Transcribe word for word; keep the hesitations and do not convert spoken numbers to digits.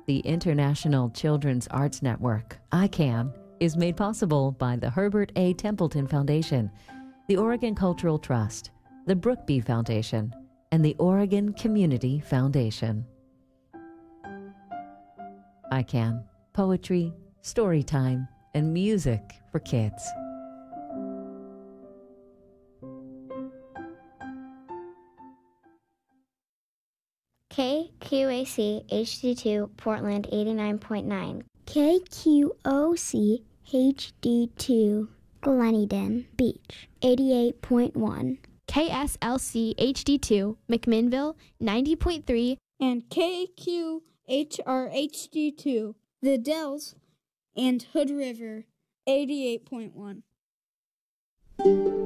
The International Children's Arts Network, I CAN, is made possible by the Herbert A. Templeton Foundation, the Oregon Cultural Trust, the Brookby Foundation, and the Oregon Community Foundation. I CAN, poetry, story time, and music for kids. K Q A C H D two Portland eighty-nine point nine. K Q O C H D two Gleneden Beach eighty-eight point one. K S L C H D two McMinnville ninety point three. And K Q H R H D two The Dells and Hood River eighty-eight point one.